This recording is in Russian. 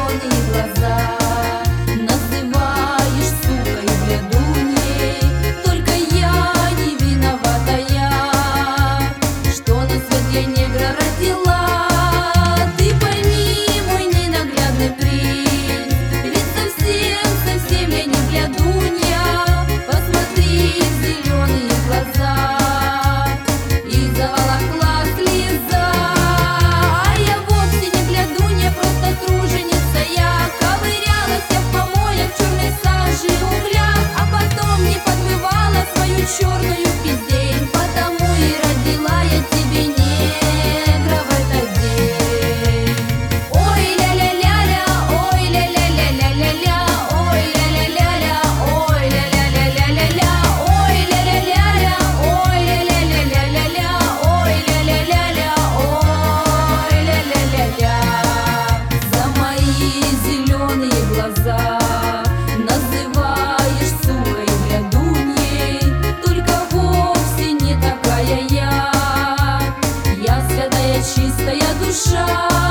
зеленые глаза. Называешь сукой, блядуней, только я не виноватая, что на свет я негра родила. Ты пойми, мой ненаглядный принц, ведь совсем я не блядунья. Посмотри в зеленые глаза, и заволокла слеза. А я вовсе не блядунья, просто труженица я. Ковырялась я в помоях, черной сажи, углях, а потом не подмывала свою черную пиздень. Потому и родила я тебе негра в этот день. Ой ля-ля-ля-ля, ой ля-ля-ля-ля-ля-ля, ой ля-ля-ля-ля, ой ля-ля-ля-ля-ля-ля, ой ля-ля-ля-ля, ой ля-ля-ля-ля-ля-ля, ой ля-ля-ля-ля, ой ля-ля-ля-ля. За мои зеленые глаза называешь сукой, блядуньей, только вовсе не такая я. Я святая, чистая душа.